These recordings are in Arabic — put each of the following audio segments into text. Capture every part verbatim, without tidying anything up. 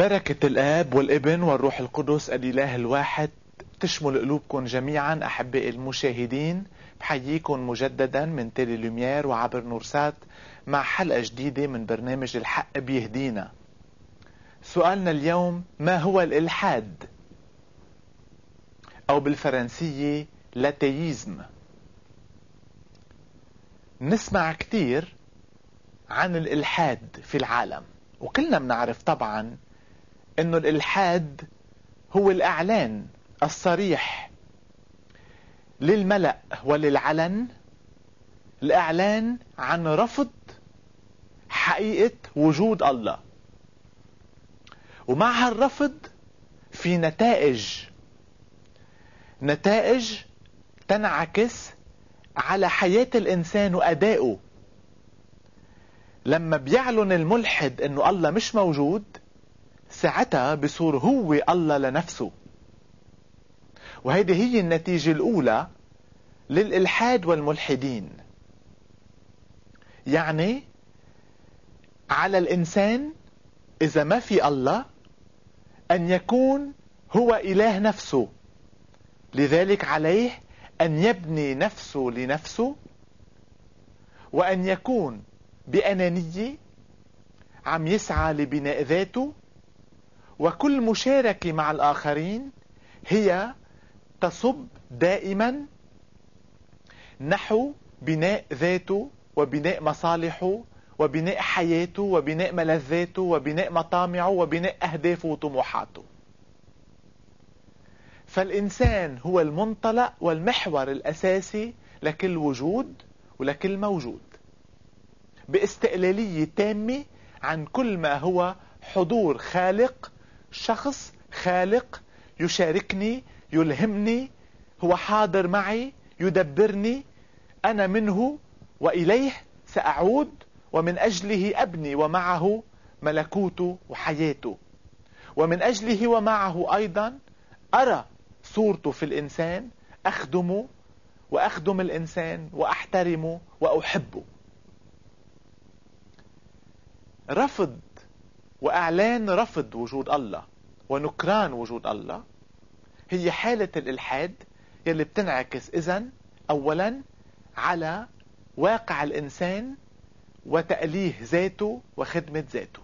بركة الآب والابن والروح القدس الإله الواحد تشمل قلوبكم جميعا أحبائي المشاهدين. بحييكم مجددا من تيلي لوميير وعبر نورسات مع حلقة جديدة من برنامج الحق بيهدينا. سؤالنا اليوم: ما هو الإلحاد؟ أو بالفرنسية لاتييزم. نسمع كتير عن الإلحاد في العالم، وكلنا بنعرف طبعا انه الإلحاد هو الإعلان الصريح للملأ وللعلن، الإعلان عن رفض حقيقة وجود الله، ومع هالرفض في نتائج نتائج تنعكس على حياة الإنسان وأدائه. لما بيعلن الملحد انه الله مش موجود، ساعتها بصور هو الله لنفسه، وهذه هي النتيجة الأولى للإلحاد والملحدين. يعني على الإنسان إذا ما في الله أن يكون هو إله نفسه، لذلك عليه أن يبني نفسه لنفسه، وأن يكون بأنانية عم يسعى لبناء ذاته، وكل مشاركة مع الآخرين هي تصب دائما نحو بناء ذاته وبناء مصالحه وبناء حياته وبناء ملذاته وبناء مطامعه وبناء أهدافه وطموحاته. فالإنسان هو المنطلق والمحور الأساسي لكل وجود ولكل موجود، باستقلالية تامة عن كل ما هو حضور خالق، شخص خالق يشاركني، يلهمني، هو حاضر معي، يدبرني. أنا منه وإليه سأعود، ومن أجله أبني ومعه ملكوته وحياته، ومن أجله ومعه أيضا أرى صورته في الإنسان، أخدمه وأخدم الإنسان وأحترمه وأحبه. رفض وإعلان رفض وجود الله ونكران وجود الله هي حالة الإلحاد يلي بتنعكس إذن أولا على واقع الإنسان وتأليه ذاته وخدمة ذاته.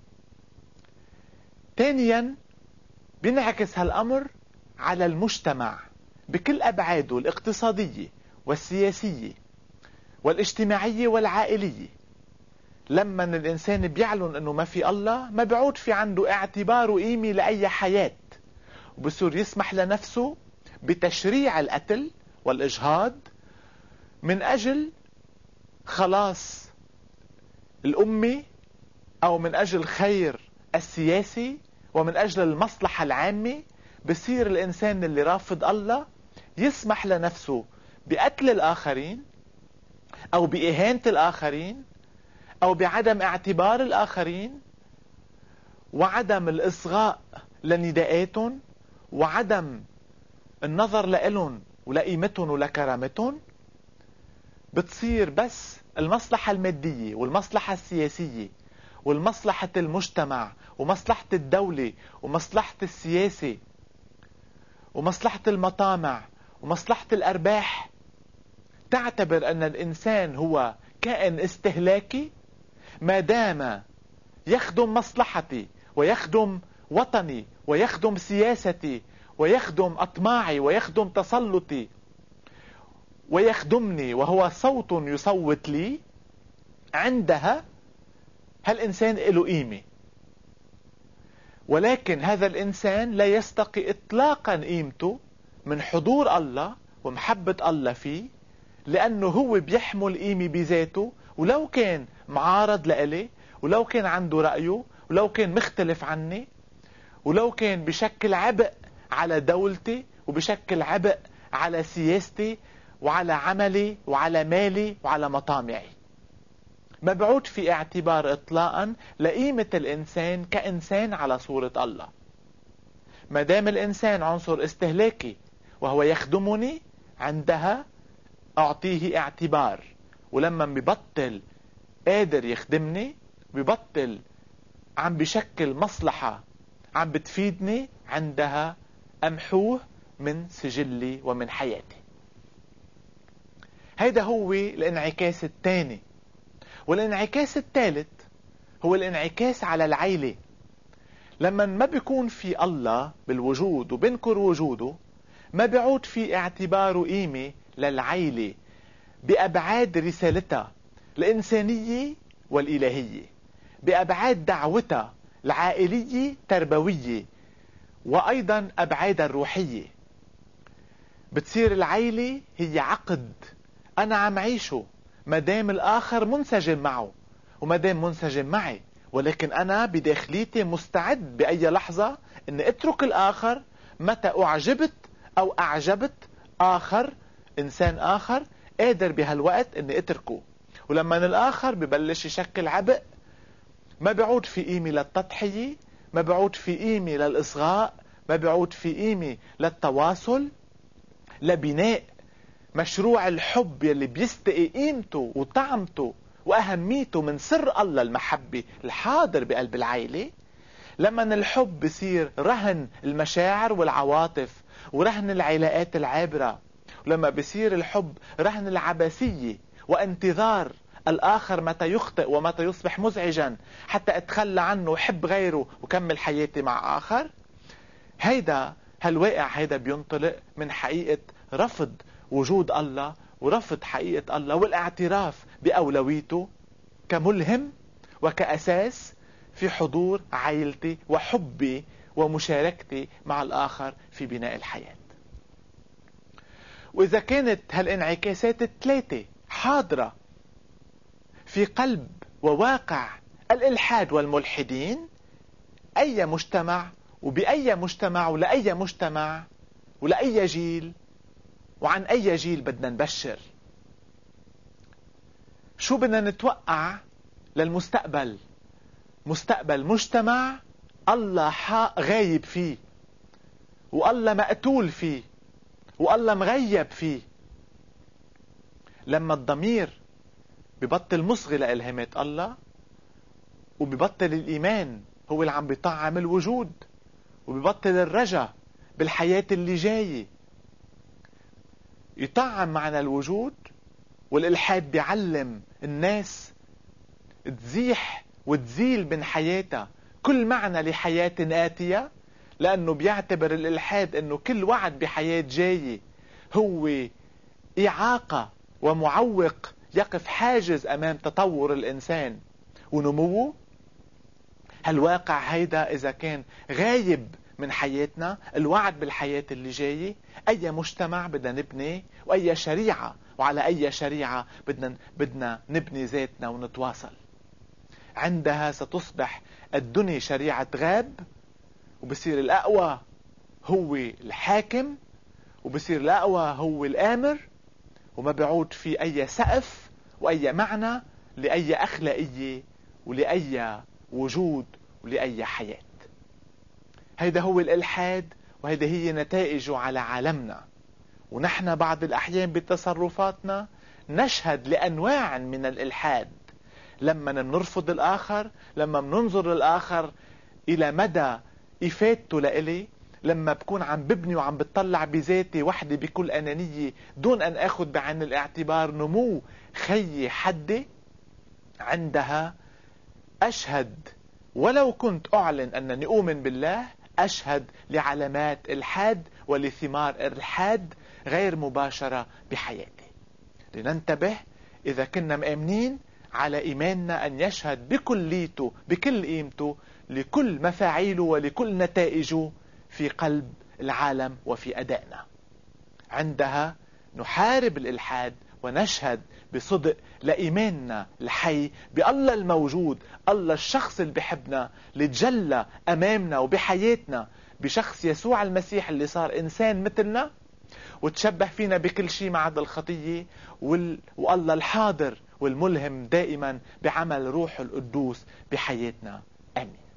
ثانيا بينعكس هالأمر على المجتمع بكل أبعاده الاقتصادية والسياسية والاجتماعية والعائلية. لما الإنسان بيعلن أنه ما في الله، ما بيعود في عنده اعتبار وقيمة لأي حياة، وبصير يسمح لنفسه بتشريع القتل والإجهاض من أجل خلاص الأمة، أو من أجل خير السياسي، ومن أجل المصلحة العامة. بصير الإنسان اللي رافض الله يسمح لنفسه بقتل الآخرين أو بإهانة الآخرين أو بعدم اعتبار الآخرين، وعدم الإصغاء لنداءاتهم، وعدم النظر لإلهم ولقيمتهم ولكرامتهم. بتصير بس المصلحة المادية والمصلحة السياسية والمصلحة المجتمع ومصلحة الدولة ومصلحة السياسة ومصلحة المطامع ومصلحة الأرباح تعتبر أن الإنسان هو كائن استهلاكي. ما دام يخدم مصلحتي ويخدم وطني ويخدم سياستي ويخدم أطماعي ويخدم تسلطي ويخدمني وهو صوت يصوت لي، عندها هالإنسان له قيمة. ولكن هذا الإنسان لا يستقي إطلاقا قيمته من حضور الله ومحبة الله فيه، لأنه هو بيحمل قيمة بذاته، ولو كان معارض لإلي، ولو كان عنده رأيه، ولو كان مختلف عني، ولو كان بشكل عبء على دولتي وبشكل عبء على سياستي وعلى عملي وعلى مالي وعلى مطامعي. ما بعود في اعتبار اطلاقا لقيمة الإنسان كإنسان على صورة الله. ما دام الإنسان عنصر استهلاكي وهو يخدمني، عندها أعطيه اعتبار. ولما ببطل قادر يخدمني، ببطل عم بشكل مصلحة عم بتفيدني، عندها أمحوه من سجلي ومن حياتي. هيدا هو الانعكاس الثاني. والانعكاس الثالث هو الانعكاس على العيلة. لما ما بيكون في الله بالوجود وبنكر وجوده، ما بيعود في اعتباره قيمة للعيلة بأبعاد رسالتها الإنسانية والإلهية، بأبعاد دعوتها العائلية تربوية، وأيضا أبعادها الروحية. بتصير العيلة هي عقد أنا عم عيشه مدام الآخر منسجم معه ومدام منسجم معي، ولكن أنا بداخليتي مستعد بأي لحظة أني أترك الآخر متى أعجبت أو أعجبت آخر، إنسان آخر قادر بهالوقت أني أتركه. ولما الآخر ببلش يشكل عبء، ما بيعود في قيمة للتضحية، ما بيعود في قيمة للإصغاء، ما بيعود في قيمة للتواصل، لبناء مشروع الحب يلي بيستقي قيمته وطعمته وأهميته من سر الله المحبة الحاضر بقلب العائلة. لما الحب بصير رهن المشاعر والعواطف ورهن العلاقات العابرة، ولما بصير الحب رهن العبثية وانتظار الآخر متى يخطئ ومتى يصبح مزعجا حتى اتخلى عنه وحب غيره وكمل حياتي مع آخر، هيدا هالواقع هيدا بينطلق من حقيقة رفض وجود الله ورفض حقيقة الله والاعتراف بأولويته كملهم وكأساس في حضور عائلتي وحبي ومشاركتي مع الآخر في بناء الحياة. وإذا كانت هالانعكاسات الثلاثة حاضرة في قلب وواقع الإلحاد والملحدين، أي مجتمع وبأي مجتمع ولأي مجتمع ولأي جيل وعن أي جيل بدنا نبشر؟ شو بدنا نتوقع للمستقبل؟ مستقبل مجتمع الله غايب فيه، والله مقتول فيه، والله مغيب فيه. لما الضمير ببطل مصغي لإلهامات الله، وببطل الإيمان هو اللي عم بيطعم الوجود، وببطل الرجاء بالحياة اللي جاية، يطعم معنى الوجود، والإلحاد بيعلم الناس تزيح وتزيل من حياتها كل معنى لحياة آتية، لأنه بيعتبر الإلحاد أنه كل وعد بحياة جاية هو إعاقة ومعوق يقف حاجز أمام تطور الإنسان ونموه. هالواقع هيدا إذا كان غايب من حياتنا، الوعد بالحياة اللي جاية، أي مجتمع بدنا نبني وأي شريعة، وعلى أي شريعة بدنا بدنا نبني ذاتنا ونتواصل. عندها ستصبح الدنيا شريعة غاب، وبصير الأقوى هو الحاكم، وبصير الأقوى هو الآمر، وما بيعود في أي سقف وأي معنى لأي أخلاقية ولأي وجود ولأي حياة. هيدا هو الإلحاد، وهيدا هي نتائجه على عالمنا. ونحن بعض الأحيان بتصرفاتنا نشهد لأنواع من الإلحاد، لما نرفض الآخر، لما ننظر للآخر إلى مدى إفادته لإلي، لما بكون عم ببني وعم بتطلع بذاتي وحدي بكل أنانية دون أن أخذ بعين الاعتبار نمو خيي حدي. عندها أشهد، ولو كنت أعلن أنني أؤمن بالله، أشهد لعلامات الحاد ولثمار الحاد غير مباشرة بحياتي. لننتبه إذا كنا مآمنين على إيماننا أن يشهد بكليته بكل قيمته لكل مفاعيله ولكل نتائجه في قلب العالم وفي أدائنا. عندها نحارب الإلحاد ونشهد بصدق لإيماننا الحي بالله الموجود، الله الشخص اللي بحبنا، اللي تجلى أمامنا وبحياتنا بشخص يسوع المسيح اللي صار إنسان مثلنا وتشبه فينا بكل شيء ما عدا الخطية، وال... والله الحاضر والملهم دائما بعمل روح القدوس بحياتنا. آمين.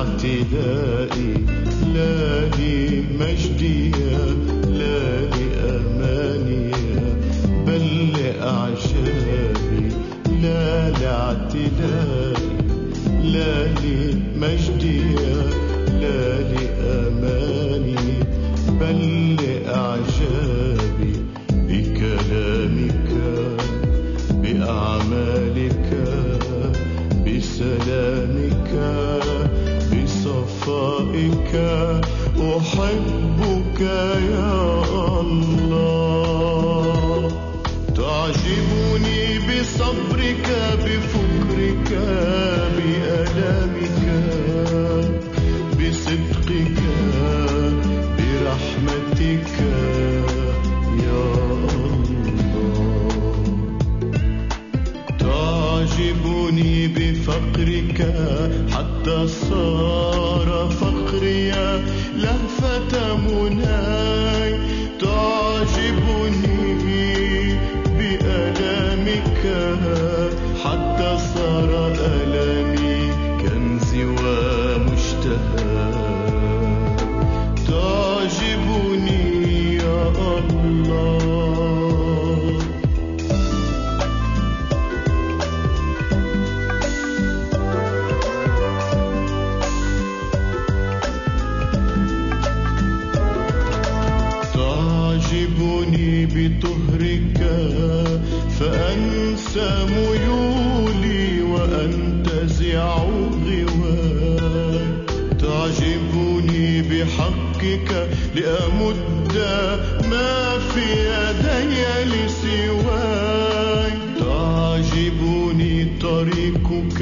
لاعتلائي لا لمجدي لا لأماني بل لأعشابي لا لاعتلائي لا لمجدي لا لأماني بل لأعجابي بكلامك بأعمالك بسلامك بصفائك أحبك يا الله. تعجبني بصبرك بفكرك بألامك بصدقك برحمتك يا الله. تعجبني بفقرك حتى صار فقري لهفة مناي. تعجبني بألامك حتى صار ألامي كنزي ومشتهى. تعجبني يا الله. تعجبني بطهرك فأنسى ميولي وأنتزع غواي. تعجبني بحقك لأمد ما في يدي لسواي. تعجبني طريقك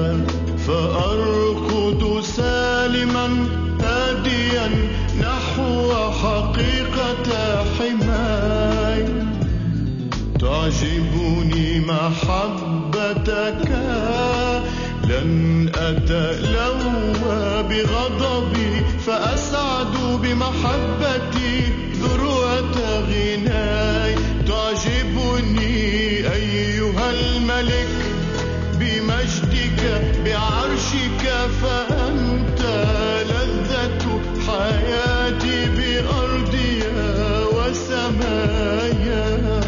فأركض سالما هاديا نحو حقيقة حماي. تعجبني محبتك لن أتلوى بغضبي فأسعد بمحبتي ذروة غناي. تعجبني أيها الملك بمجدك بعرشك فأنت لذة حياتي بأرضها وسمايا.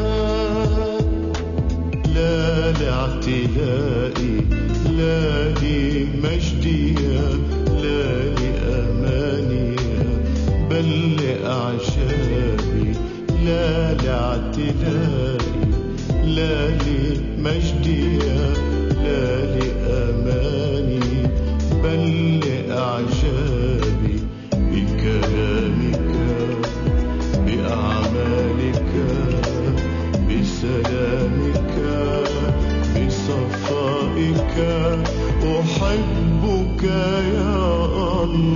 لا لاعتلائي لا لمجدي لا لأماني بل لأعشابي لا لاعتلائي لا لمجدي لا لأماني بل لأعجابي بكلامك بأعمالك بسلامك بصفائك أحبك يا الله.